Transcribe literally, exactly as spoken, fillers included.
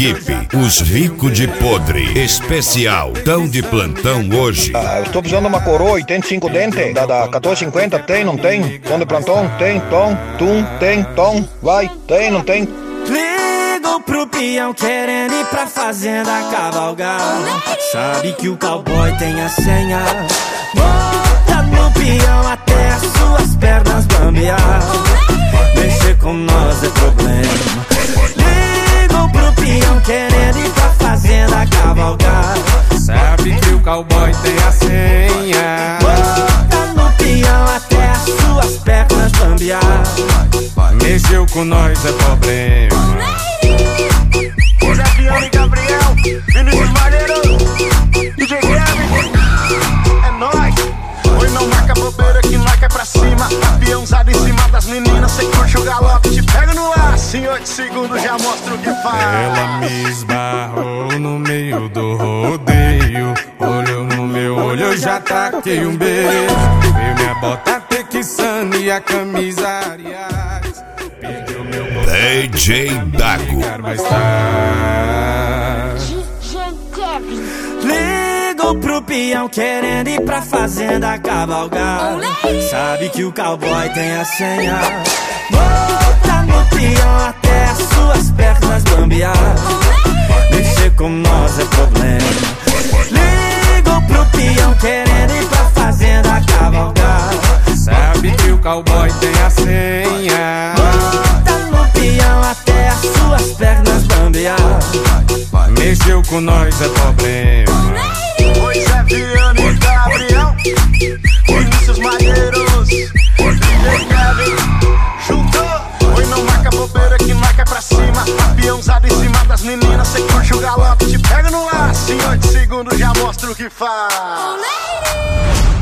equipe, os ricos de podre. Especial, tão de plantão hoje. Ah, eu estou precisando de uma coroa, oitenta e cinco dentes, da, da quatorze cinquenta, tem, não tem? Tom de plantão, tem, tom, tum, tem, tom, vai, tem, não tem? Ligou pro peão querendo ir pra fazenda cavalgar. Sabe que o cowboy tem a senha. Bota no peão até as suas pernas bambear. Mexer com nós é problema. Ligou pro peão querendo ir pra fazenda cavalgar. Sabe que o cowboy tem a senha. Bota no peão até as suas pernas bambear. Mexeu com nós é problema. Zé Viana e Gabriel, Vinícius Malheiro, D J Kevin, é nóis. Oi, não marca bobeira que nós é pra cima. Aviãozado em cima das meninas, cê curte o galope, te pega no laço. Em oito segundos já mostra o que faz. Ela me esbarrou no meio do rodeio. Olhou no meu olho, eu já taquei um beijo. Veio minha bota texana e a camisa Arias. Pediu meu boné, D J Dago. mais tarde. D J Kevin. Ligou pro peão querendo ir pra fazenda cavalgar. Sabe que o cowboy tem a senha. Bota no peão até as suas pernas bambear. Mexer com nós é problema. Ligou pro peão querendo ir pra fazenda cavalgar. Sabe que o cowboy tem a senha. Bota no peão até as suas pernas bambear. Mexeu com nós é problema. Oi, Zé Viana e Gabriel, Vinícius Malheiros, D J Kevin, juntou. Oi, não marca bobeira que nós é pra cima. Aviãozado em cima das meninas, cê curte o galope, te pega no laço. Em oito segundos já mostra o que faz.